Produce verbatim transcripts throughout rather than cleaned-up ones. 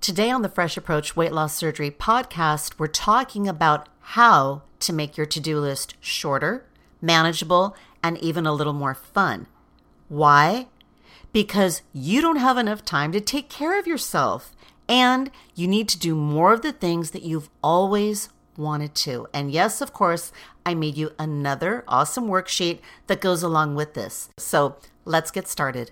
Today on the Fresh Approach Weight Loss Surgery podcast, we're talking about how to make your to-do list shorter, manageable, and even a little more fun. Why? Because you don't have enough time to take care of yourself, and you need to do more of the things that you've always wanted to. And yes, of course, I made you another awesome worksheet that goes along with this. So let's get started.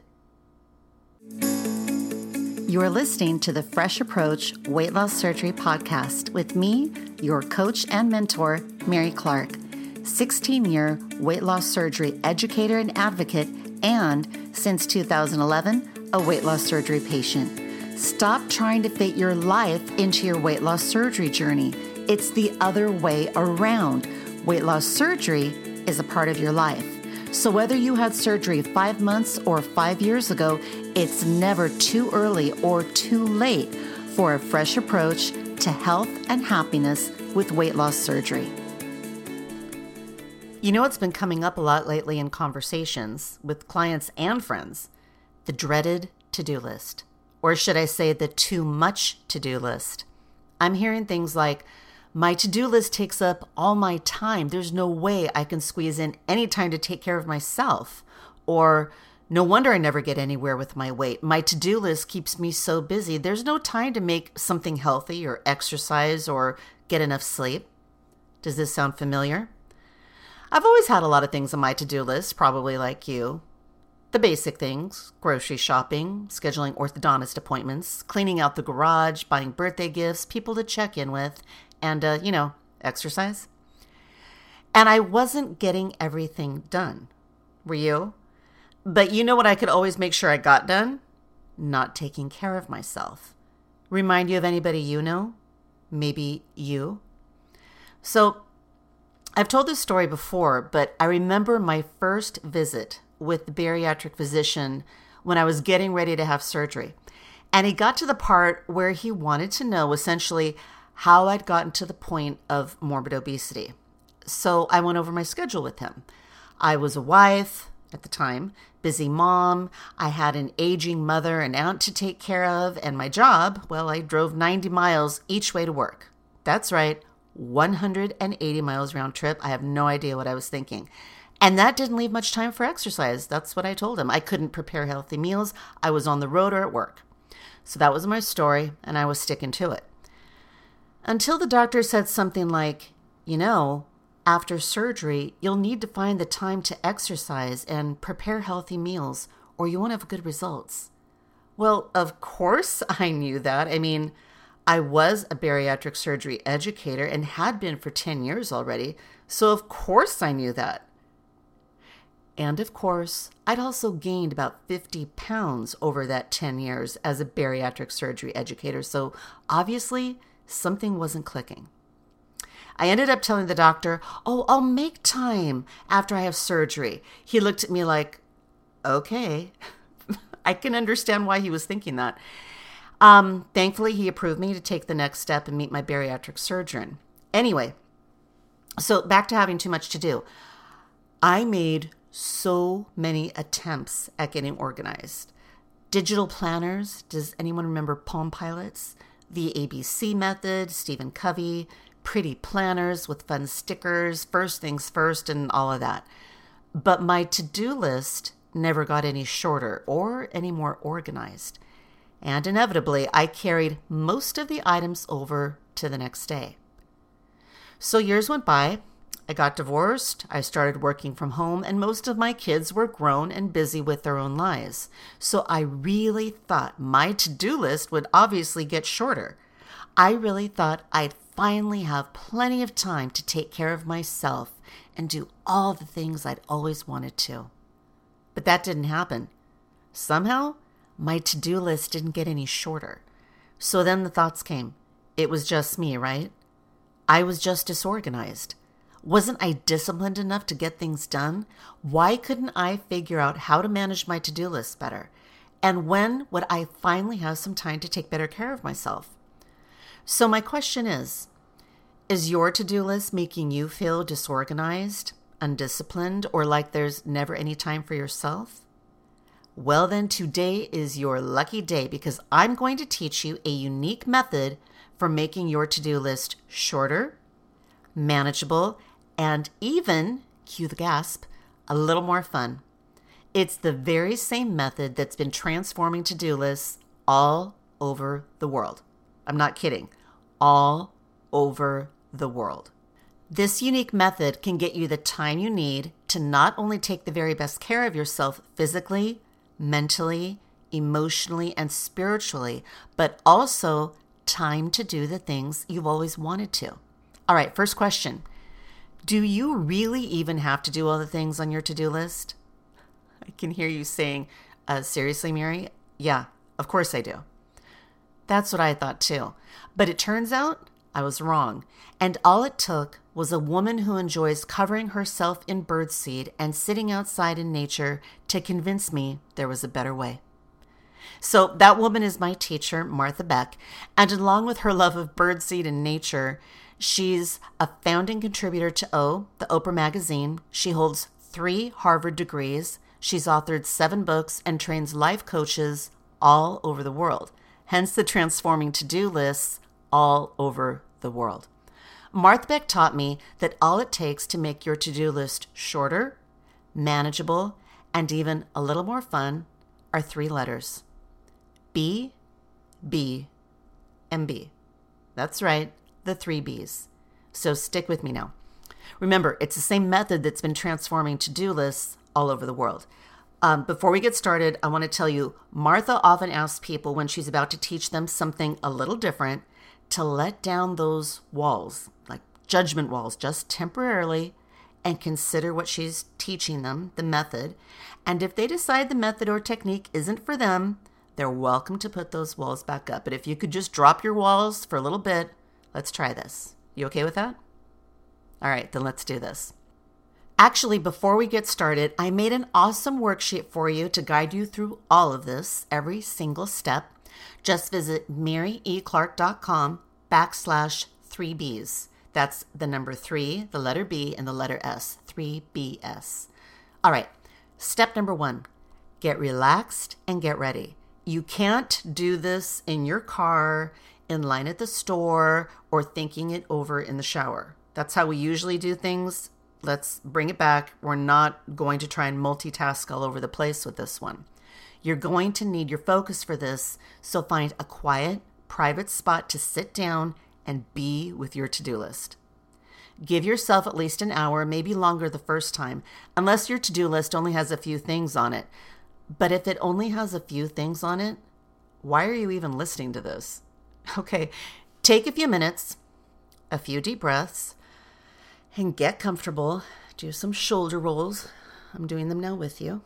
You are listening to the Fresh Approach Weight Loss Surgery podcast with me, your coach and mentor, Mary Clark, sixteen-year weight loss surgery educator and advocate, and since two thousand eleven, a weight loss surgery patient. Stop trying to fit your life into your weight loss surgery journey. It's the other way around. Weight loss surgery is a part of your life. So whether you had surgery five months or five years ago, it's never too early or too late for a fresh approach to health and happiness with weight loss surgery. You know what's been coming up a lot lately in conversations with clients and friends? The dreaded to-do list. Or should I say the too much to-do list? I'm hearing things like, my to-do list takes up all my time. There's no way I can squeeze in any time to take care of myself. Or, no wonder I never get anywhere with my weight. My to-do list keeps me so busy. There's no time to make something healthy or exercise or get enough sleep. Does this sound familiar? I've always had a lot of things on my to-do list, probably like you. The basic things: grocery shopping, scheduling orthodontist appointments, cleaning out the garage, buying birthday gifts, people to check in with, and, uh, you know, exercise. And I wasn't getting everything done. Were you? But you know what I could always make sure I got done? Not taking care of myself. Remind you of anybody you know? Maybe you? So I've told this story before, but I remember my first visit with the bariatric physician when I was getting ready to have surgery. And he got to the part where he wanted to know essentially how I'd gotten to the point of morbid obesity. So I went over my schedule with him. I was a wife at the time, busy mom. I had an aging mother and aunt to take care of, and my job, well, I drove ninety miles each way to work. That's right, one hundred eighty miles round trip. I have no idea what I was thinking. And that didn't leave much time for exercise. That's what I told him. I couldn't prepare healthy meals. I was on the road or at work. So that was my story, and I was sticking to it. Until the doctor said something like, you know, after surgery, you'll need to find the time to exercise and prepare healthy meals, or you won't have good results. Well, of course I knew that. I mean, I was a bariatric surgery educator and had been for ten years already, so of course I knew that. And of course, I'd also gained about fifty pounds over that ten years as a bariatric surgery educator, so obviously something wasn't clicking. I ended up telling the doctor, oh, I'll make time after I have surgery. He looked at me like, okay. I can understand why he was thinking that. Um, thankfully, he approved me to take the next step and meet my bariatric surgeon. Anyway, so back to having too much to do. I made so many attempts at getting organized. Digital planners. Does anyone remember Palm Pilots? The A B C method, Stephen Covey, pretty planners with fun stickers, first things first, and all of that. But my to-do list never got any shorter or any more organized. And inevitably, I carried most of the items over to the next day. So years went by. I got divorced, I started working from home, and most of my kids were grown and busy with their own lives. So I really thought my to-do list would obviously get shorter. I really thought I'd finally have plenty of time to take care of myself and do all the things I'd always wanted to. But that didn't happen. Somehow, my to-do list didn't get any shorter. So then the thoughts came. It was just me, right? I was just disorganized. Wasn't I disciplined enough to get things done? Why couldn't I figure out how to manage my to-do list better? And when would I finally have some time to take better care of myself? So my question is, is your to-do list making you feel disorganized, undisciplined, or like there's never any time for yourself? Well, then today is your lucky day because I'm going to teach you a unique method for making your to-do list shorter, manageable, and even, cue the gasp, a little more fun. It's the very same method that's been transforming to-do lists all over the world. I'm not kidding. All over the world. This unique method can get you the time you need to not only take the very best care of yourself physically, mentally, emotionally, and spiritually, but also time to do the things you've always wanted to. All right, first question. Do you really even have to do all the things on your to-do list? I can hear you saying, uh, seriously, Mary? Yeah, of course I do. That's what I thought too. But it turns out I was wrong. And all it took was a woman who enjoys covering herself in birdseed and sitting outside in nature to convince me there was a better way. So that woman is my teacher, Martha Beck, and along with her love of birdseed and nature, she's a founding contributor to O, the Oprah magazine. She holds three Harvard degrees. She's authored seven books and trains life coaches all over the world. Hence the transforming to-do lists all over the world. Martha Beck taught me that all it takes to make your to-do list shorter, manageable, and even a little more fun are three letters. B, B, and B. That's right, the three B's. So stick with me now. Remember, it's the same method that's been transforming to-do lists all over the world. Um, before we get started, I want to tell you, Martha often asks people when she's about to teach them something a little different to let down those walls, like judgment walls, just temporarily, and consider what she's teaching them, the method. And if they decide the method or technique isn't for them, they're welcome to put those walls back up. But if you could just drop your walls for a little bit, let's try this. You okay with that? All right, then let's do this. Actually, before we get started, I made an awesome worksheet for you to guide you through all of this, every single step. Just visit maryeclark.com backslash three B's. That's the number three, the letter B, and the letter S, three B S. All right, step number one, get relaxed and get ready. You can't do this in your car, in line at the store, or thinking it over in the shower. That's how we usually do things. Let's bring it back. We're not going to try and multitask all over the place with this one. You're going to need your focus for this, so find a quiet, private spot to sit down and be with your to-do list. Give yourself at least an hour, maybe longer the first time, unless your to-do list only has a few things on it. But if it only has a few things on it, why are you even listening to this? Okay, take a few minutes, a few deep breaths, and get comfortable. Do some shoulder rolls. I'm doing them now with you.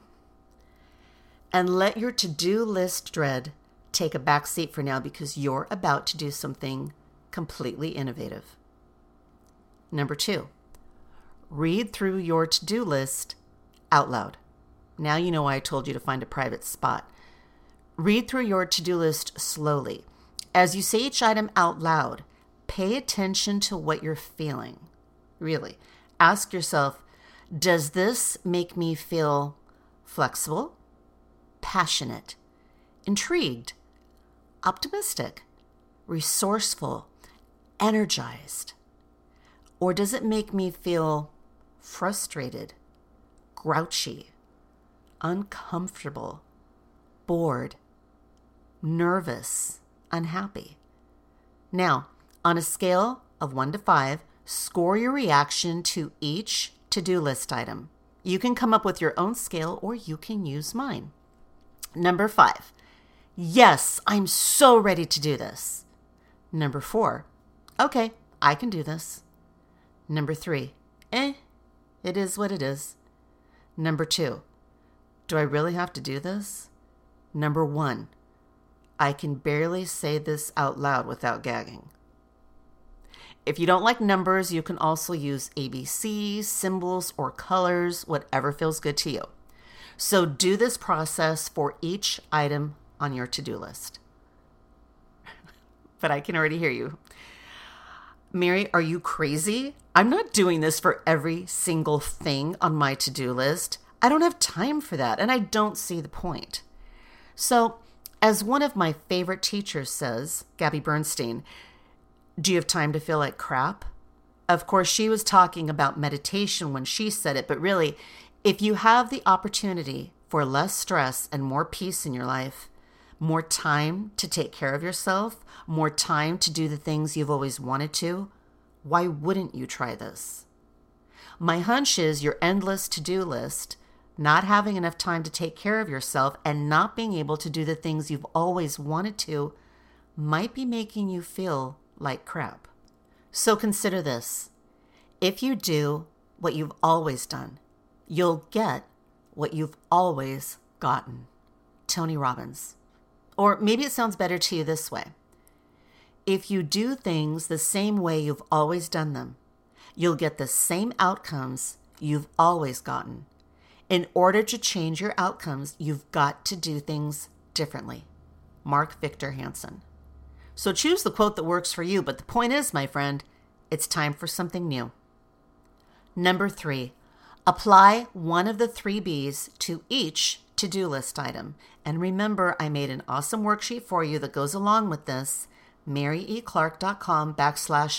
And let your to-do list dread take a back seat for now because you're about to do something completely innovative. Number two, read through your to-do list out loud. Now you know why I told you to find a private spot. Read through your to-do list slowly. As you say each item out loud, pay attention to what you're feeling. Really, ask yourself, does this make me feel flexible, passionate, intrigued, optimistic, resourceful, energized? Or does it make me feel frustrated, grouchy, uncomfortable, bored, nervous, unhappy? Now, on a scale of one to five, score your reaction to each to-do list item. You can come up with your own scale or you can use mine. Number five, yes, I'm so ready to do this. Number four, okay, I can do this. Number three, eh, it is what it is. Number two, do I really have to do this? Number one, I can barely say this out loud without gagging. If you don't like numbers, you can also use A B Cs, symbols, or colors, whatever feels good to you. So do this process for each item on your to-do list. But I can already hear you. Mary, are you crazy? I'm not doing this for every single thing on my to-do list. I don't have time for that, and I don't see the point. So, as one of my favorite teachers says, Gabby Bernstein, do you have time to feel like crap? Of course, she was talking about meditation when she said it, but really, if you have the opportunity for less stress and more peace in your life, more time to take care of yourself, more time to do the things you've always wanted to, why wouldn't you try this? My hunch is your endless to-do list, not having enough time to take care of yourself, and not being able to do the things you've always wanted to might be making you feel like crap. So consider this. If you do what you've always done, you'll get what you've always gotten. Tony Robbins. Or maybe it sounds better to you this way. If you do things the same way you've always done them, you'll get the same outcomes you've always gotten. In order to change your outcomes, you've got to do things differently. Mark Victor Hansen. So choose the quote that works for you, but the point is, my friend, it's time for something new. Number three, apply one of the three B's to each to-do list item. And remember, I made an awesome worksheet for you that goes along with this, maryeclark.com backslash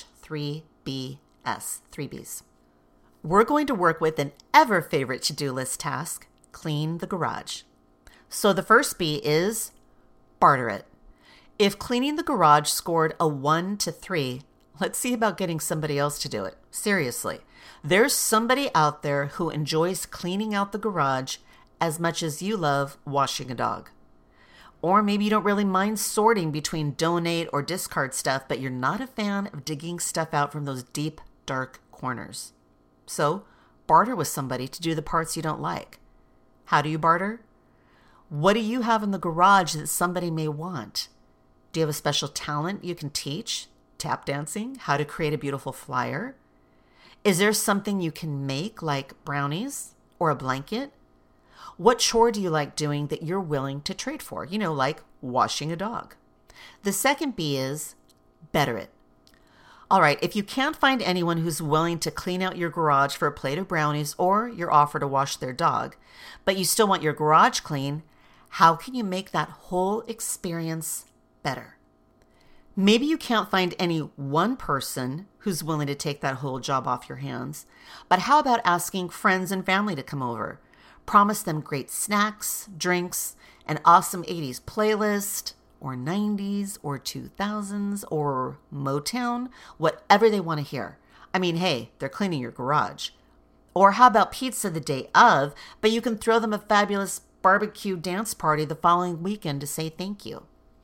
3BS, three B's. We're going to work with an ever favorite to-do list task, clean the garage. So the first B is barter it. If cleaning the garage scored a one to three, let's see about getting somebody else to do it. Seriously, there's somebody out there who enjoys cleaning out the garage as much as you love washing a dog. Or maybe you don't really mind sorting between donate or discard stuff, but you're not a fan of digging stuff out from those deep, dark corners. So, barter with somebody to do the parts you don't like. How do you barter? What do you have in the garage that somebody may want? Do you have a special talent you can teach? Tap dancing? How to create a beautiful flyer? Is there something you can make, like brownies or a blanket? What chore do you like doing that you're willing to trade for? You know, like washing a dog. The second B is better it. All right, if you can't find anyone who's willing to clean out your garage for a plate of brownies or your offer to wash their dog, but you still want your garage clean, how can you make that whole experience better? Maybe you can't find any one person who's willing to take that whole job off your hands, but how about asking friends and family to come over? Promise them great snacks, drinks, an awesome eighties playlist, or nineties, or two thousands, or Motown, whatever they want to hear. I mean, hey, they're cleaning your garage. Or how about pizza the day of, but you can throw them a fabulous barbecue dance party the following weekend to say thank you.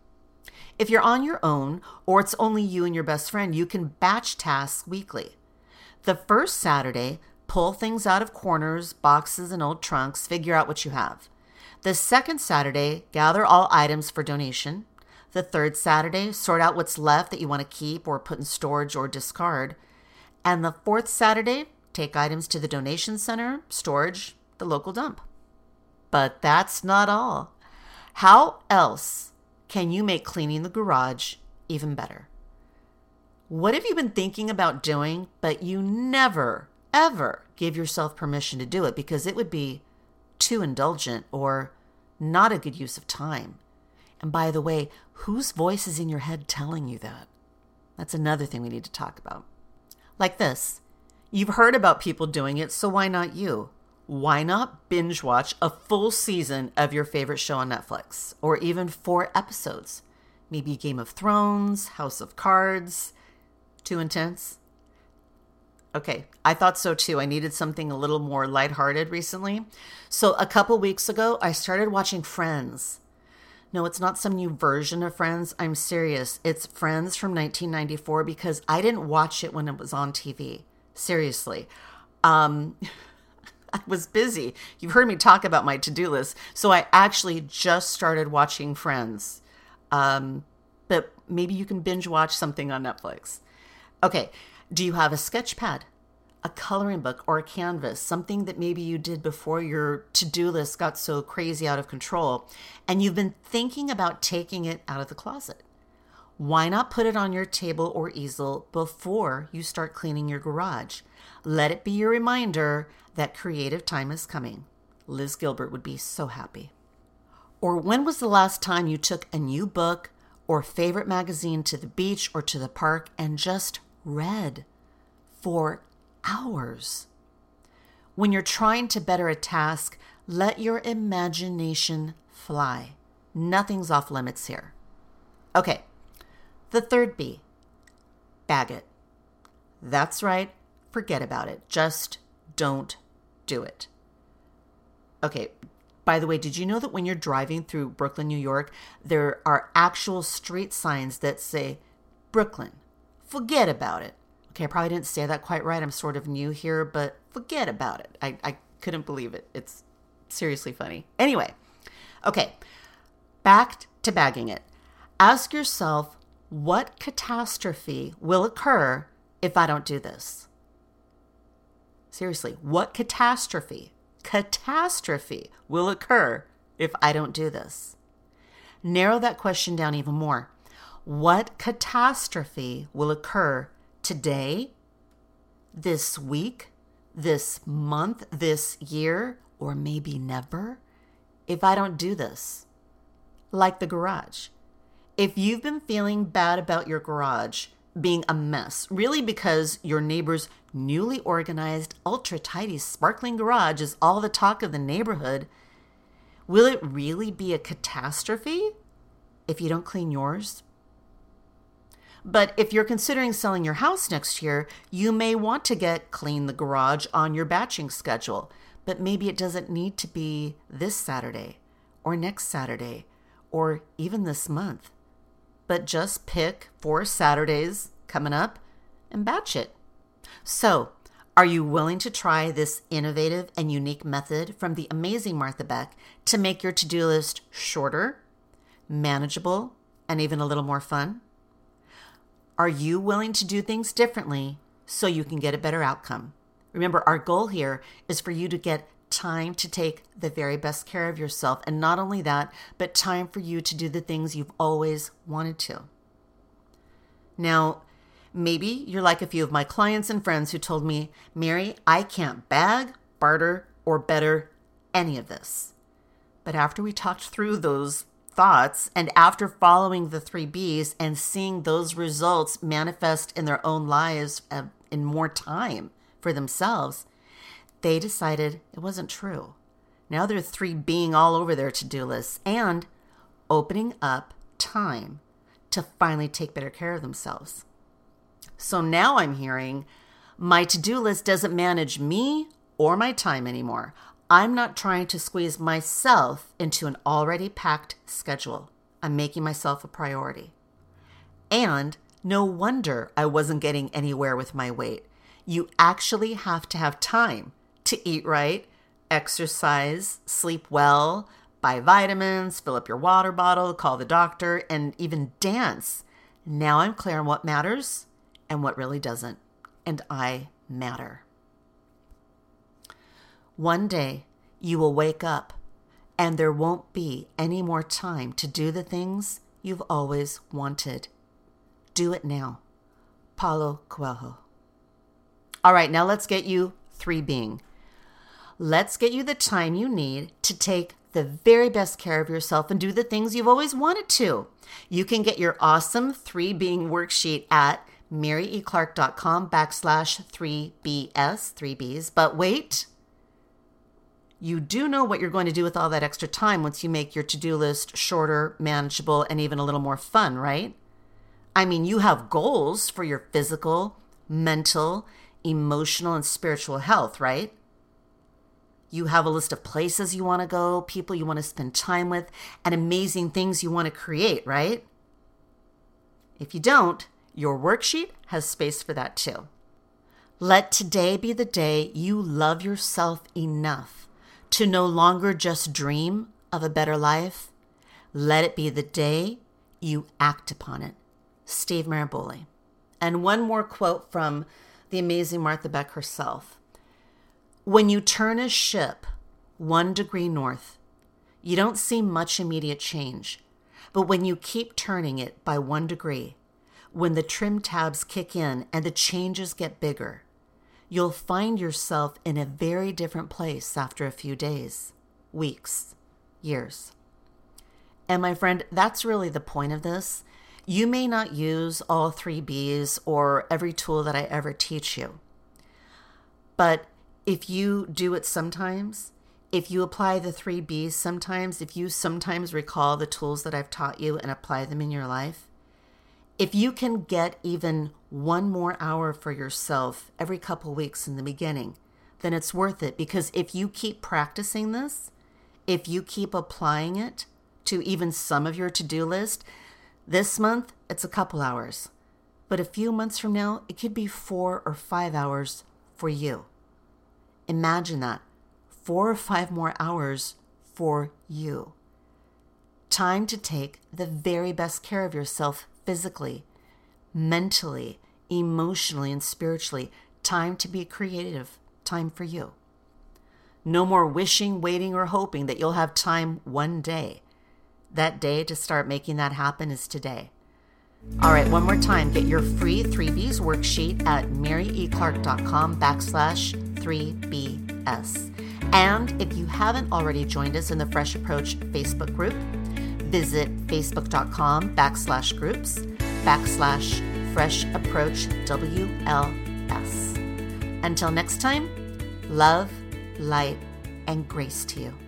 If you're on your own, or it's only you and your best friend, you can batch tasks weekly. The first Saturday, pull things out of corners, boxes, and old trunks, figure out what you have. The second Saturday, gather all items for donation. The third Saturday, sort out what's left that you want to keep or put in storage or discard. And the fourth Saturday, take items to the donation center, storage, the local dump. But that's not all. How else can you make cleaning the garage even better? What have you been thinking about doing, but you never, ever give yourself permission to do it because it would be too indulgent or not a good use of time? And by the way, whose voice is in your head telling you that? That's another thing we need to talk about. Like this, you've heard about people doing it, so why not you? Why not binge watch a full season of your favorite show on Netflix, or even four episodes? Maybe Game of Thrones, House of Cards. Too intense? Okay, I thought so too. I needed something a little more lighthearted recently. So a couple weeks ago, I started watching Friends. No, it's not some new version of Friends. I'm serious. It's Friends from nineteen ninety-four because I didn't watch it when it was on T V. Seriously. Um, I was busy. You've heard me talk about my to-do list. So I actually just started watching Friends. Um, but maybe you can binge watch something on Netflix. Okay. Do you have a sketch pad, a coloring book, or a canvas, something that maybe you did before your to-do list got so crazy out of control, and you've been thinking about taking it out of the closet? Why not put it on your table or easel before you start cleaning your garage? Let it be your reminder that creative time is coming. Liz Gilbert would be so happy. Or when was the last time you took a new book or favorite magazine to the beach or to the park and just read for hours? When you're trying to better a task, let your imagination fly. Nothing's off limits here. Okay, the third B, bag it. That's right, forget about it. Just don't do it. Okay, by the way, did you know that when you're driving through Brooklyn, New York, there are actual street signs that say, Brooklyn, forget about it. Okay, I probably didn't say that quite right. I'm sort of new here, but forget about it. I, I couldn't believe it. It's seriously funny. Anyway, okay, back to bagging it. Ask yourself, what catastrophe will occur if I don't do this? Seriously, what catastrophe, catastrophe will occur if I don't do this? Narrow that question down even more. What catastrophe will occur today, this week, this month, this year, or maybe never, if I don't do this? Like the garage. If you've been feeling bad about your garage being a mess, really because your neighbor's newly organized, ultra-tidy, sparkling garage is all the talk of the neighborhood, will it really be a catastrophe if you don't clean yours? But if you're considering selling your house next year, you may want to get Clean the Garage on your batching schedule, but maybe it doesn't need to be this Saturday or next Saturday or even this month. But just pick four Saturdays coming up and batch it. So, are you willing to try this innovative and unique method from the amazing Martha Beck to make your to-do list shorter, manageable, and even a little more fun? Are you willing to do things differently so you can get a better outcome? Remember, our goal here is for you to get time to take the very best care of yourself. And not only that, but time for you to do the things you've always wanted to. Now, maybe you're like a few of my clients and friends who told me, Mary, I can't bag, barter, or better any of this. But after we talked through those thoughts and after following the three B's and seeing those results manifest in their own lives uh, in more time for themselves, they decided it wasn't true. Now they're three being all over their to-do lists and opening up time to finally take better care of themselves. So now I'm hearing my to-do list doesn't manage me or my time anymore. I'm not trying to squeeze myself into an already packed schedule. I'm making myself a priority. And no wonder I wasn't getting anywhere with my weight. You actually have to have time to eat right, exercise, sleep well, buy vitamins, fill up your water bottle, call the doctor, and even dance. Now I'm clear on what matters and what really doesn't. And I matter. One day you will wake up and there won't be any more time to do the things you've always wanted. Do it now. Paulo Coelho. All right, now let's get you three being. Let's get you the time you need to take the very best care of yourself and do the things you've always wanted to. You can get your awesome three being worksheet at maryeclark.com backslash 3BS, three B's. But wait, you do know what you're going to do with all that extra time once you make your to-do list shorter, manageable, and even a little more fun, right? I mean, you have goals for your physical, mental, emotional, and spiritual health, right? You have a list of places you want to go, people you want to spend time with, and amazing things you want to create, right? If you don't, your worksheet has space for that too. Let today be the day you love yourself enough to no longer just dream of a better life. Let it be the day you act upon it. Steve Maraboli. And one more quote from the amazing Martha Beck herself. When you turn a ship one degree north, you don't see much immediate change. But when you keep turning it by one degree, when the trim tabs kick in and the changes get bigger, you'll find yourself in a very different place after a few days, weeks, years. And my friend, that's really the point of this. You may not use all three B's or every tool that I ever teach you. But if you do it sometimes, if you apply the three B's sometimes, if you sometimes recall the tools that I've taught you and apply them in your life, if you can get even one more hour for yourself every couple weeks in the beginning, then it's worth it. Because if you keep practicing this, if you keep applying it to even some of your to-do list, this month, it's a couple hours. But a few months from now, it could be four or five hours for you. Imagine that. Four or five more hours for you. Time to take the very best care of yourself physically, mentally, emotionally, and spiritually. Time to be creative. Time for you. No more wishing, waiting, or hoping that you'll have time one day. That day to start making that happen is today. All right, one more time. Get your free three B's worksheet at maryeclark.com backslash 3BS. And if you haven't already joined us in the Fresh Approach Facebook group, visit facebook.com backslash groups backslash Fresh Approach W L S. Until next time, love, light, and grace to you.